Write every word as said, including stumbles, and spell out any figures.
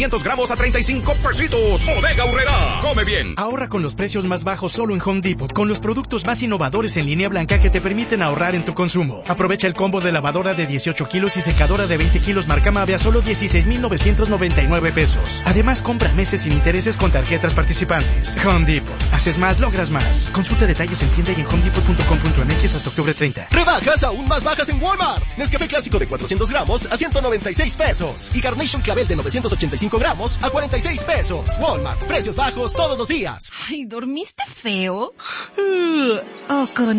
quinientos gramos a treinta y cinco pesitos. Bodega Aurrerá. Come bien. Ahorra con los precios más bajos solo en Home Depot, con los productos más innovadores en línea blanca que te permiten ahorrar en tu consumo. Aprovecha el combo de lavadora de dieciocho kilos y secadora de veinte kilos marca Mave a solo dieciséis mil novecientos noventa y nueve pesos. Además, compra meses sin intereses con tarjetas participantes. Home Depot. Haces más, logras más. Consulta detalles en tienda y en home depot punto com punto m x hasta octubre treinta. Rebajas aún más bajas en Walmart. Nescafé clásico de cuatrocientos gramos a ciento noventa y seis pesos. Y Carnation Clavel de novecientos ochenta y cinco gramos a cuarenta y seis pesos. Walmart. Precios bajos todos los días. Ay, ¿dormiste feo? Oh,